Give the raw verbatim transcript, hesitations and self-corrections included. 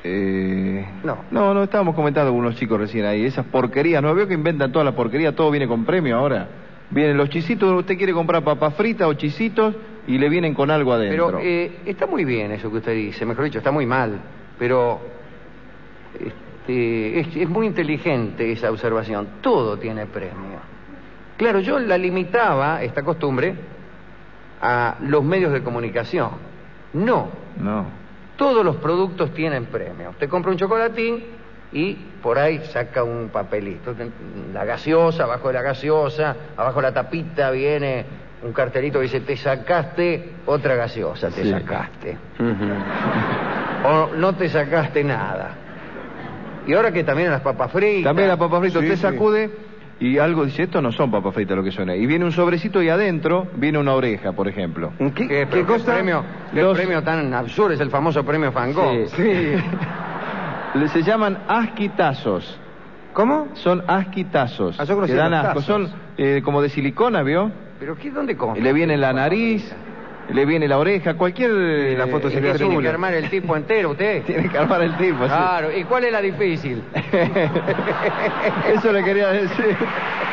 Eh... No. No, no, estábamos comentando con unos chicos recién ahí. Esas porquerías, ¿no veo que inventan toda la porquería? Todo viene con premio ahora. Vienen los chisitos, usted quiere comprar papas fritas o chisitos y le vienen con algo adentro. Pero eh, está muy bien eso que usted dice, mejor dicho, está muy mal. Pero este, es, es muy inteligente esa observación. Todo tiene premio. Claro, yo la limitaba, esta costumbre, a los medios de comunicación. No. No. Todos los productos tienen premio. Usted compra un chocolatín y por ahí saca un papelito. La gaseosa, abajo de la gaseosa, abajo de la tapita viene un cartelito que dice, te sacaste otra gaseosa, te Sí. sacaste. Uh-huh. O no te sacaste nada. Y ahora que también las papas fritas. También las papas fritas, Sí, usted sí. sacude y algo dice, esto no son papas fritas lo que suena. Y viene un sobrecito y adentro viene una oreja, por ejemplo. ¿Qué, ¿Qué, qué cosa? Premio, ¿Qué Los... premio tan absurdo? Es el famoso premio Van Gogh. Sí. Sí. Se llaman asquitazos. ¿Cómo? Son asquitazos. Ah, yo que conocía dan los asco. tazos. Son eh, como de silicona, ¿vio? ¿Pero qué, dónde compra? Le viene la nariz, le viene la oreja, cualquier... Y la foto eh, sería azul. tiene que armar el tipo entero, usted. Tiene que armar el tipo, Claro, ¿y cuál es la difícil? sí. Eso le quería decir.